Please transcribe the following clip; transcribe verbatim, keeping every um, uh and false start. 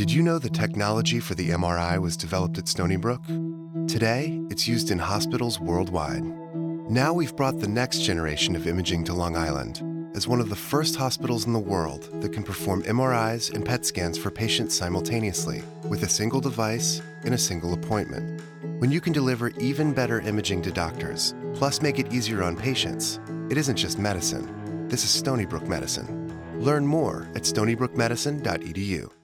Did you know the technology for the M R I was developed at Stony Brook? Today, it's used in hospitals worldwide. Now we've brought the next generation of imaging to Long Island as one of the first hospitals in the world that can perform M R Is and P E T scans for patients simultaneously with a single device in a single appointment. When you can deliver even better imaging to doctors, plus make it easier on patients, it isn't just medicine. This is Stony Brook Medicine. Learn more at stony brook medicine dot e d u.